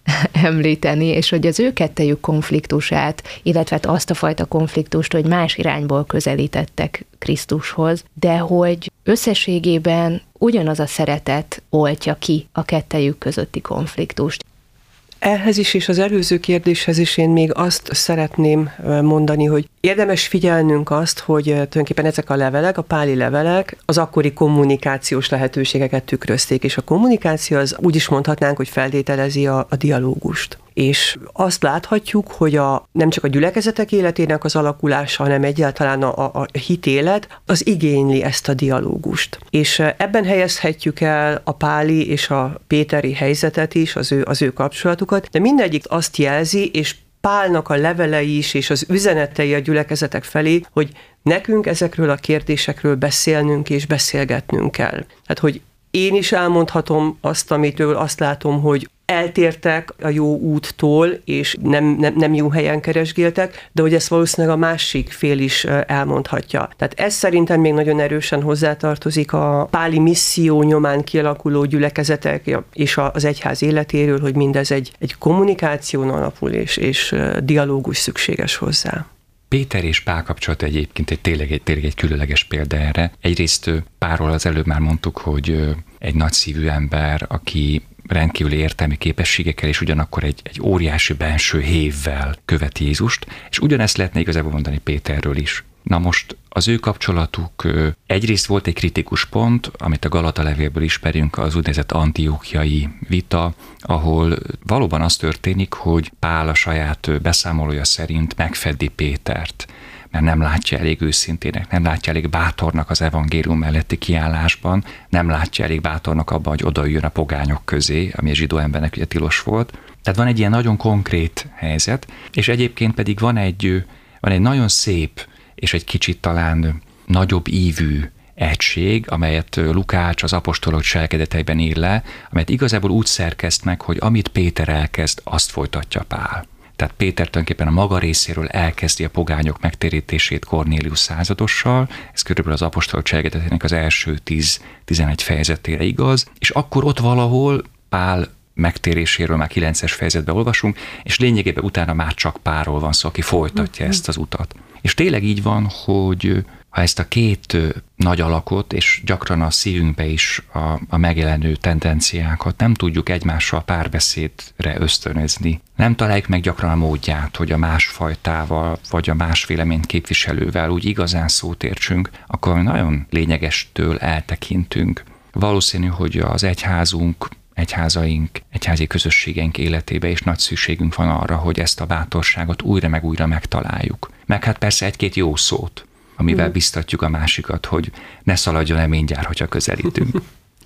említeni, és hogy az ő kettejük konfliktusát, illetve azt a fajta konfliktust, hogy más irányból közelítettek Krisztushoz, de hogy összességében ugyanaz a szeretet oltja ki a kettejük közötti konfliktust.
Ehhez is, és az előző kérdéshez is én még azt szeretném mondani, hogy érdemes figyelnünk azt, hogy tulajdonképpen ezek a levelek, a páli levelek az akkori kommunikációs lehetőségeket tükrözték, és a kommunikáció az úgy is mondhatnánk, hogy feltételezi a, a dialógust. És azt láthatjuk, hogy a, nem csak a gyülekezetek életének az alakulása, hanem egyáltalán a, a, a hitélet, az igényli ezt a dialógust. És ebben helyezhetjük el a páli és a péteri helyzetet is, az ő, az ő kapcsolatukat, de mindegyik azt jelzi, és Pálnak a levelei is, és az üzenetei a gyülekezetek felé, hogy nekünk ezekről a kérdésekről beszélnünk és beszélgetnünk kell. Tehát, hogy én is elmondhatom azt, amitől azt látom, hogy eltértek a jó úttól, és nem, nem, nem jó helyen keresgéltek, de hogy ezt valószínűleg a másik fél is elmondhatja. Tehát ez szerintem még nagyon erősen hozzátartozik a páli misszió nyomán kialakuló gyülekezetek és az egyház életéről, hogy mindez egy, egy kommunikáción alapul, és, és dialógus szükséges hozzá.
Péter és Pál kapcsolata egyébként egy tényleg, egy tényleg egy különleges példa erre. Egyrészt Pálról az előbb már mondtuk, hogy egy nagyszívű ember, aki rendkívüli értelmi képességekkel és ugyanakkor egy, egy óriási benső hévvel követi Jézust, és ugyanezt lehetne igazából mondani Péterről is. Na most az ő kapcsolatuk egyrészt volt egy kritikus pont, amit a Galata levélből ismerünk, az úgynevezett antiókiai vita, ahol valóban az történik, hogy Pál a saját beszámolója szerint megfedi Pétert, mert nem látja elég őszintének, nem látja elég bátornak az evangélium melletti kiállásban, nem látja elég bátornak abban, hogy odaüljön a pogányok közé, ami a zsidó embernek ugye tilos volt. Tehát van egy ilyen nagyon konkrét helyzet, és egyébként pedig van egy, van egy nagyon szép és egy kicsit talán nagyobb ívű egység, amelyet Lukács az apostolok cselekedeteiben ír le, amelyet igazából úgy szerkeszt meg, hogy amit Péter elkezd, azt folytatja Pál. Tehát Péter tulajdonképpen a maga részéről elkezdi a pogányok megtérítését Kornélius századossal, ez körülbelül az apostolok cselekedetének az első tíz-tizenegy fejezetére igaz, és akkor ott valahol Pál megtéréséről már kilences fejezetben olvasunk, és lényegében utána már csak Pálról van szó, aki folytatja ezt az utat. És tényleg így van, hogy ha ezt a két nagy alakot, és gyakran a szívünkbe is a, a megjelenő tendenciákat nem tudjuk egymással párbeszédre ösztönözni, nem találjuk meg gyakran a módját, hogy a másfajtával, vagy a más véleményt képviselővel úgy igazán szót értsünk, akkor nagyon lényegestől eltekintünk. Valószínű, hogy az egyházunk, egyházaink, egyházi közösségeink életébe is nagy szükségünk van arra, hogy ezt a bátorságot újra meg újra megtaláljuk. Meg hát persze egy-két jó szót, amivel biztatjuk a másikat, hogy ne szaladjon el mindjárt, hogyha közelítünk.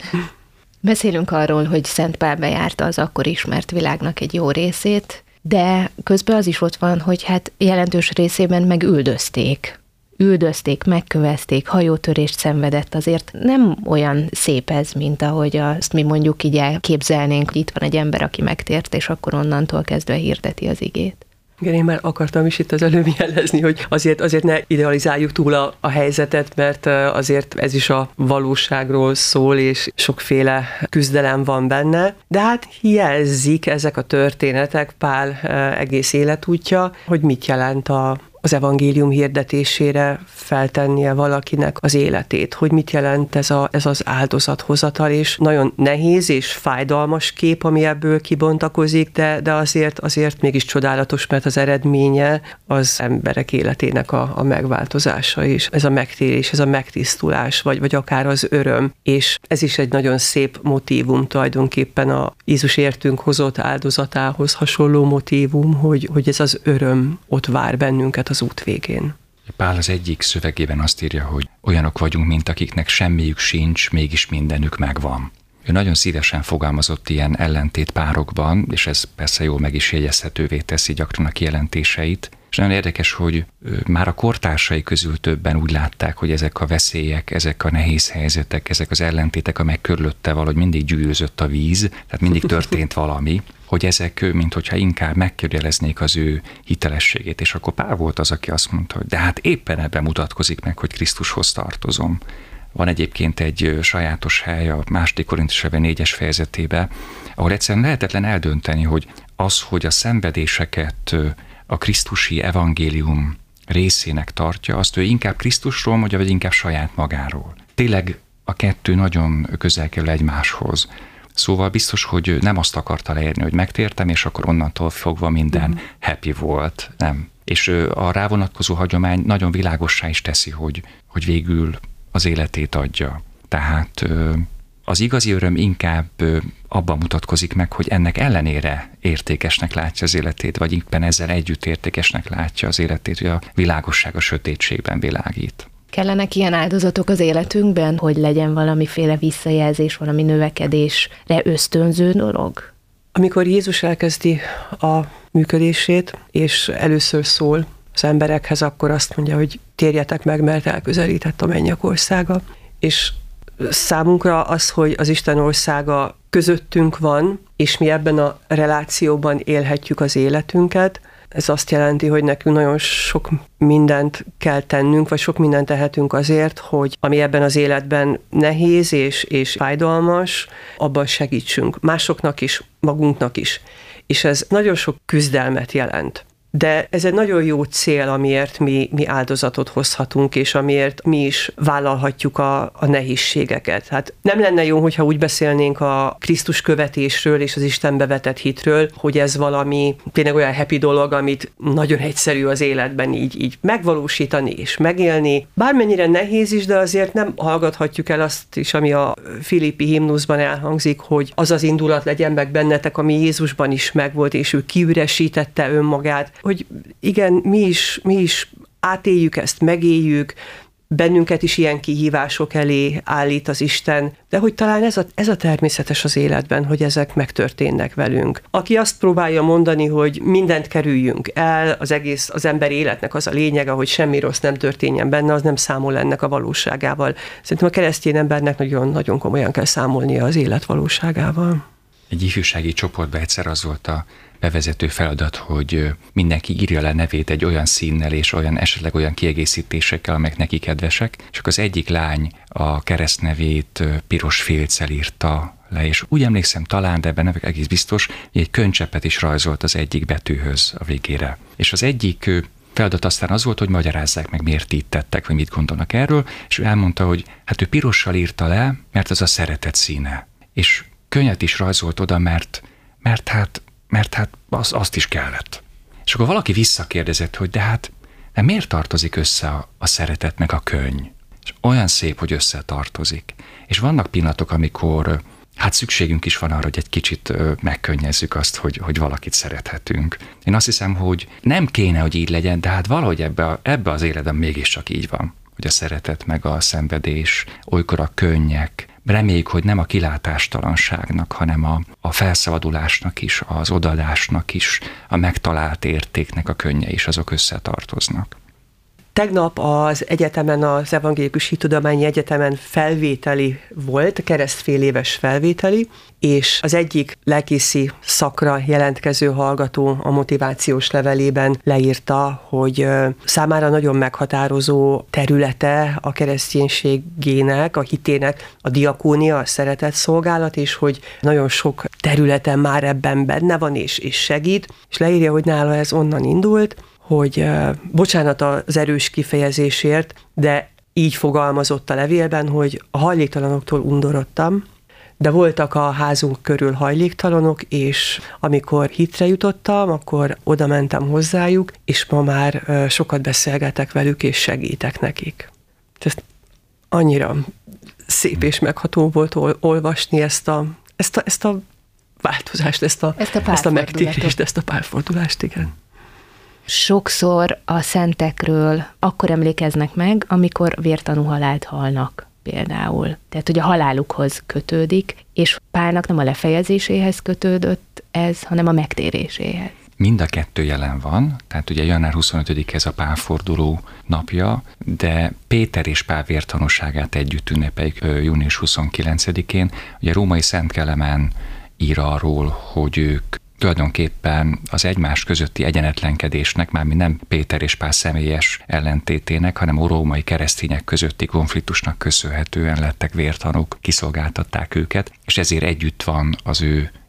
Beszélünk arról, hogy Szent Pál bejárta az akkor ismert világnak egy jó részét, de közben az is ott van, hogy hát jelentős részében meg üldözték. Üldözték, megkövezték, hajótörést szenvedett, azért nem olyan szép ez, mint ahogy azt mi mondjuk így elképzelnénk, hogy itt van egy ember, aki megtért, és akkor onnantól kezdve hirdeti az igét.
Igen, én már akartam is itt az előbb jelezni, hogy azért, azért ne idealizáljuk túl a, a helyzetet, mert azért ez is a valóságról szól, és sokféle küzdelem van benne, de hát jelzik ezek a történetek, Pál egész életútja, hogy mit jelent a az evangélium hirdetésére feltennie valakinek az életét, hogy mit jelent ez, a, ez az áldozathozatal, és nagyon nehéz és fájdalmas kép, ami ebből kibontakozik, de, de azért, azért mégis csodálatos, mert az eredménye az emberek életének a, a megváltozása, és ez a megtérés, ez a megtisztulás, vagy, vagy akár az öröm, és ez is egy nagyon szép motívum tulajdonképpen a Jézus értünk hozott áldozatához hasonló motívum, hogy, hogy ez az öröm ott vár bennünket az út végén.
Pál az egyik szövegében azt írja, hogy olyanok vagyunk, mint akiknek semmiük sincs, mégis mindenük megvan. Ő nagyon szívesen fogalmazott ilyen ellentétpárokban, és ez persze jól meg is jegyezhetővé teszi gyakran a kijelentéseit. És nagyon érdekes, hogy már a kortársai közül többen úgy látták, hogy ezek a veszélyek, ezek a nehéz helyzetek, ezek az ellentétek, amelyek körülötte valahogy mindig gyűrűzött a víz, tehát mindig történt valami, hogy ezek, minthogyha inkább megkérdeznék az ő hitelességét. És akkor Pál volt az, aki azt mondta, hogy de hát éppen ebben mutatkozik meg, hogy Krisztushoz tartozom. Van egyébként egy sajátos hely a második Korintus levél négyes fejezetében, ahol egyszerűen lehetetlen eldönteni, hogy az, hogy a szenvedéseket a krisztusi evangélium részének tartja, azt ő inkább Krisztusról mondja, vagy inkább saját magáról. Tényleg a kettő nagyon közel kerül egymáshoz. Szóval biztos, hogy nem azt akarta leírni, hogy megtértem, és akkor onnantól fogva minden mm. happy volt. Nem. És a rávonatkozó hagyomány nagyon világossá is teszi, hogy, hogy végül az életét adja. Tehát az igazi öröm inkább abban mutatkozik meg, hogy ennek ellenére értékesnek látja az életét, vagy éppen ezzel együtt értékesnek látja az életét, hogy a világosság a sötétségben világít.
Kellenek ilyen áldozatok az életünkben, hogy legyen valamiféle visszajelzés, valami növekedésre ösztönző dolog?
Amikor Jézus elkezdi a működését, és először szól az emberekhez, akkor azt mondja, hogy térjetek meg, mert elközelített a mennyek országa. És számunkra az, hogy az Isten országa közöttünk van, és mi ebben a relációban élhetjük az életünket, ez azt jelenti, hogy nekünk nagyon sok mindent kell tennünk, vagy sok mindent tehetünk azért, hogy ami ebben az életben nehéz és, és fájdalmas, abban segítsünk. Másoknak is, magunknak is. És ez nagyon sok küzdelmet jelent. De ez egy nagyon jó cél, amiért mi, mi áldozatot hozhatunk, és amiért mi is vállalhatjuk a, a nehézségeket. Hát nem lenne jó, hogyha úgy beszélnénk a Krisztus követésről és az Istenbe vetett hitről, hogy ez valami tényleg olyan happy dolog, amit nagyon egyszerű az életben így, így megvalósítani és megélni. Bármennyire nehéz is, de azért nem hallgathatjuk el azt is, ami a Filippi himnuszban elhangzik, hogy az az indulat legyen meg bennetek, ami Jézusban is megvolt, és ő kiüresítette önmagát, hogy igen, mi is, mi is átéljük ezt, megéljük, bennünket is ilyen kihívások elé állít az Isten, de hogy talán ez a, ez a természetes az életben, hogy ezek megtörténnek velünk. Aki azt próbálja mondani, hogy mindent kerüljünk el, az egész, az ember életnek az a lényege, hogy semmi rossz nem történjen benne, az nem számol ennek a valóságával. Szerintem a keresztény embernek nagyon-nagyon komolyan kell számolnia az élet valóságával.
Egy ifjúsági csoportban egyszer az volt a bevezető feladat, hogy mindenki írja le nevét egy olyan színnel és olyan esetleg olyan kiegészítésekkel, amelyek neki kedvesek, és akkor az egyik lány a keresztnevét piros félccel írta le, és úgy emlékszem talán, de ebben nem egész biztos, hogy egy könycseppet is rajzolt az egyik betűhöz a végére. És az egyik feladat aztán az volt, hogy magyarázzák meg, miért így tettek, vagy mit gondolnak erről, és ő elmondta, hogy hát ő pirossal írta le, mert az a szeretet színe. És könnyet is rajzolt oda, mert, mert hát mert hát az, azt is kellett. És akkor valaki visszakérdezett, hogy de hát de miért tartozik össze a, a szeretet meg a könny? És olyan szép, hogy összetartozik. És vannak pillanatok, amikor hát szükségünk is van arra, hogy egy kicsit megkönnyezzük azt, hogy, hogy valakit szerethetünk. Én azt hiszem, hogy nem kéne, hogy így legyen, de hát valahogy ebbe, a, ebbe az életben mégiscsak így van, hogy a szeretet meg a szenvedés, olykor a könnyek, reméljük, hogy nem a kilátástalanságnak, hanem a, a felszabadulásnak is, az odadásnak is, a megtalált értéknek a könnye is, azok összetartoznak.
Tegnap az egyetemen, az Evangélikus Hittudományi Egyetemen felvételi volt, keresztfél éves felvételi, és az egyik lelkészi szakra jelentkező hallgató a motivációs levelében leírta, hogy számára nagyon meghatározó területe a kereszténységének, a hitének a diakónia, a szeretett szolgálat, és hogy nagyon sok területen már ebben benne van és, és segít, és leírja, hogy nála ez onnan indult, hogy uh, bocsánat az erős kifejezésért, de így fogalmazott a levélben, hogy a hajléktalanoktól undorodtam, de voltak a házunk körül hajléktalanok, és amikor hitre jutottam, akkor oda mentem hozzájuk, és ma már uh, sokat beszélgetek velük, és segítek nekik. Ez annyira szép és megható volt ol- olvasni ezt a, ezt, a, ezt a változást, ezt a,
ezt a,
ezt a megtérést, ezt a párfordulást, igen.
Sokszor a szentekről akkor emlékeznek meg, amikor vértanú halált halnak például. Tehát, hogy a halálukhoz kötődik, és Pálnak nem a lefejezéséhez kötődött ez, hanem a megtéréséhez.
Mind a kettő jelen van, tehát ugye január huszonötödike a pálforduló napja, de Péter és Pál vértanúságát együtt ünnepeljük június huszonkilencedikén. Ugye Római Szent Kelemen ír arról, hogy ők tulajdonképpen az egymás közötti egyenetlenkedésnek, mármint nem Péter és Pál személyes ellentétének, hanem a római keresztények közötti konfliktusnak köszönhetően lettek vértanúk, kiszolgáltatták őket, és ezért együtt van az ő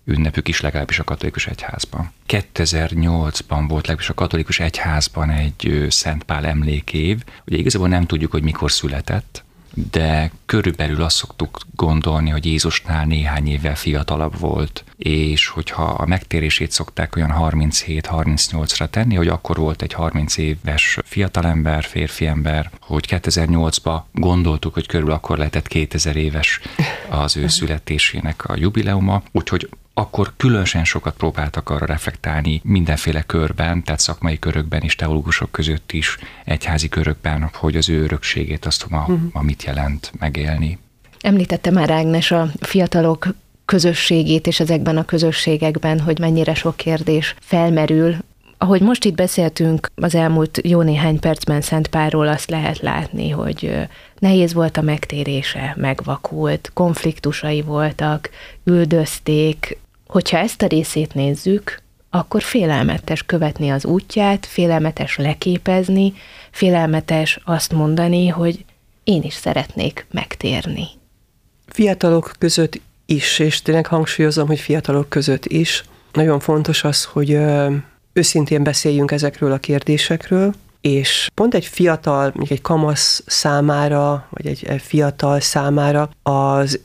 ünnepük is, legalábbis a katolikus egyházban. kétezer-nyolcban volt legalábbis a katolikus egyházban egy Szent Pál emlékév. Ugye igazából nem tudjuk, hogy mikor született, de körülbelül azt szoktuk gondolni, hogy Jézusnál néhány évvel fiatalabb volt, és hogyha a megtérését szokták olyan harminchét-harmincnyolcra tenni, hogy akkor volt egy harminc éves fiatalember, férfi ember, hogy kétezer-nyolcban gondoltuk, hogy körül akkor lehetett kétezer éves az ő születésének a jubileuma, úgyhogy akkor különösen sokat próbáltak arra reflektálni mindenféle körben, tehát szakmai körökben és teológusok között is, egyházi körökben, hogy az ő örökségét azt ma, uh-huh. ma mit jelent megélni.
Említette már Ágnes a fiatalok közösségét, és ezekben a közösségekben, hogy mennyire sok kérdés felmerül. Ahogy most itt beszéltünk az elmúlt jó néhány percben Szent Pálról, azt lehet látni, hogy nehéz volt a megtérése, megvakult, konfliktusai voltak, üldözték. Hogyha ezt a részét nézzük, akkor félelmetes követni az útját, félelmetes leképezni, félelmetes azt mondani, hogy én is szeretnék megtérni.
Fiatalok között is, és tényleg hangsúlyozom, hogy fiatalok között is. Nagyon fontos az, hogy őszintén beszéljünk ezekről a kérdésekről, és pont egy fiatal, mondjuk egy kamasz számára, vagy egy fiatal számára az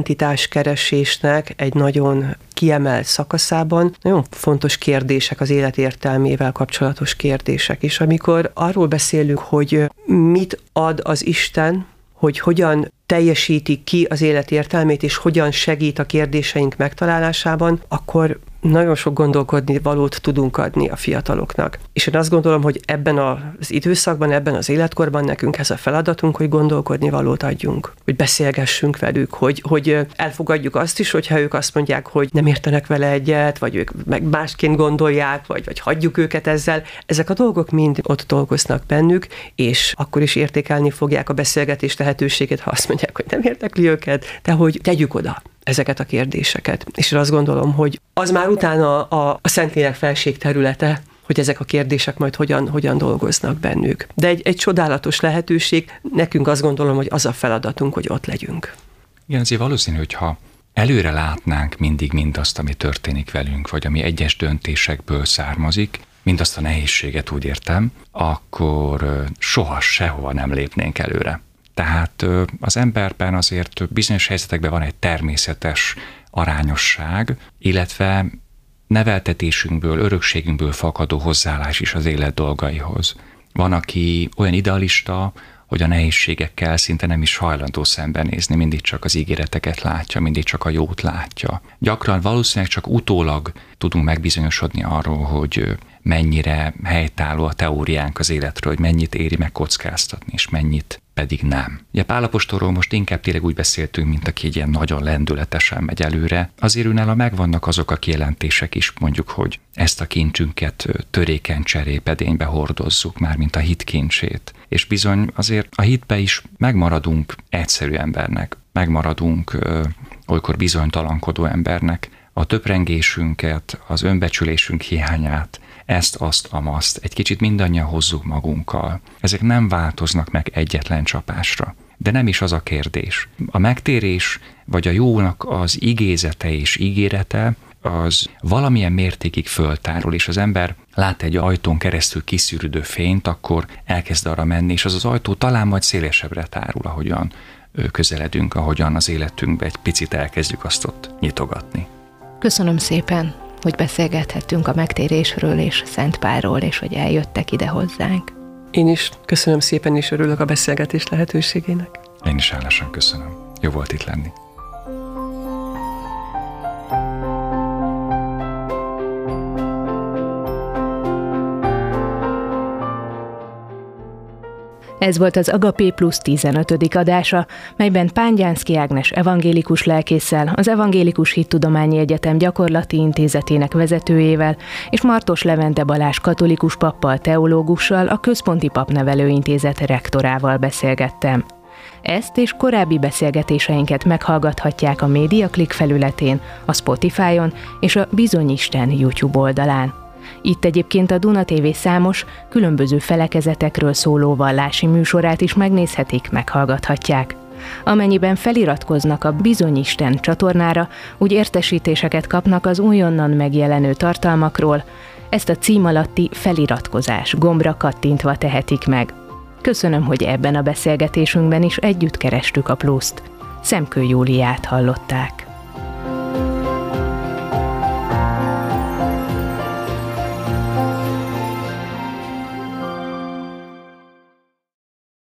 identitáskeresésnek egy nagyon kiemelt szakaszában nagyon fontos kérdések, az élet értelmével kapcsolatos kérdések. És amikor arról beszélünk, hogy mit ad az Isten, hogy hogyan teljesíti ki az élet értelmét, és hogyan segít a kérdéseink megtalálásában, akkor nagyon sok gondolkodni valót tudunk adni a fiataloknak. És én azt gondolom, hogy ebben az időszakban, ebben az életkorban nekünk ez a feladatunk, hogy gondolkodni valót adjunk, hogy beszélgessünk velük, hogy, hogy elfogadjuk azt is, hogyha ők azt mondják, hogy nem értenek vele egyet, vagy ők meg másként gondolják, vagy, vagy hagyjuk őket ezzel. Ezek a dolgok mind ott dolgoznak bennük, és akkor is értékelni fogják a beszélgetés lehetőségét, ha azt mondják, hogy nem érdekli őket, de hogy tegyük oda ezeket a kérdéseket. És én azt gondolom, hogy az már utána a, a Szentlélek felség területe, hogy ezek a kérdések majd hogyan, hogyan dolgoznak bennük. De egy, egy csodálatos lehetőség, nekünk azt gondolom, hogy az a feladatunk, hogy ott legyünk.
Igen, azért valószínű, hogyha előre látnánk mindig mindazt, ami történik velünk, vagy ami egyes döntésekből származik, mindazt a nehézséget úgy értem, akkor soha sehova nem lépnénk előre. Tehát az emberben azért bizonyos helyzetekben van egy természetes arányosság, illetve neveltetésünkből, örökségünkből fakadó hozzáállás is az élet dolgaihoz. Van, aki olyan idealista, hogy a nehézségekkel szinte nem is hajlandó szembenézni, mindig csak az ígéreteket látja, mindig csak a jót látja. Gyakran valószínűleg csak utólag tudunk megbizonyosodni arról, hogy mennyire helytálló a teóriánk az életről, hogy mennyit éri megkockáztatni, és mennyit pedig nem. Ugye Pál apostolról most inkább tényleg úgy beszéltünk, mint aki egy ilyen nagyon lendületesen megy előre. Azért őnála megvannak azok a kijelentések is, mondjuk, hogy ezt a kincsünket törékeny cserépedénybe hordozzuk, már mint a hit kincsét. És bizony azért a hitbe is megmaradunk egyszerű embernek, megmaradunk ö, olykor bizonytalankodó embernek. A töprengésünket, az önbecsülésünk hiányát, ezt, azt, amazt, egy kicsit mindannyian hozzuk magunkkal. Ezek nem változnak meg egyetlen csapásra. De nem is az a kérdés. A megtérés, vagy a jónak az igézete és ígérete, az valamilyen mértékig föltárul, és az ember lát egy ajtón keresztül kiszűrődő fényt, akkor elkezd arra menni, és az az ajtó talán majd szélesebbre tárul, ahogyan közeledünk, ahogyan az életünkbe egy picit elkezdjük azt ott nyitogatni.
Köszönöm szépen, hogy beszélgethettünk a megtérésről és Szent Pálról, és hogy eljöttek ide hozzánk.
Én is köszönöm szépen, és örülök a beszélgetés lehetőségének.
Én is hálásan köszönöm. Jó volt itt lenni.
Ez volt az Agapé Plusz tizenötödik adása, melyben Pángyánszky Ágnes evangélikus lelkésszel, az Evangélikus Hittudományi Egyetem Gyakorlati Intézetének vezetőjével és Martos Levente Balázs katolikus pappal, teológussal, a Központi Papnevelő Intézet rektorával beszélgettem. Ezt és korábbi beszélgetéseinket meghallgathatják a MediaClick felületén, a Spotify-on és a Bizonyisten YouTube oldalán. Itt egyébként a Duna té vé számos, különböző felekezetekről szóló vallási műsorát is megnézhetik, meghallgathatják. Amennyiben feliratkoznak a Bizonyisten csatornára, úgy értesítéseket kapnak az újonnan megjelenő tartalmakról, ezt a cím alatti feliratkozás gombra kattintva tehetik meg. Köszönöm, hogy ebben a beszélgetésünkben is együtt kerestük a pluszt. Szemkő Júliát hallották.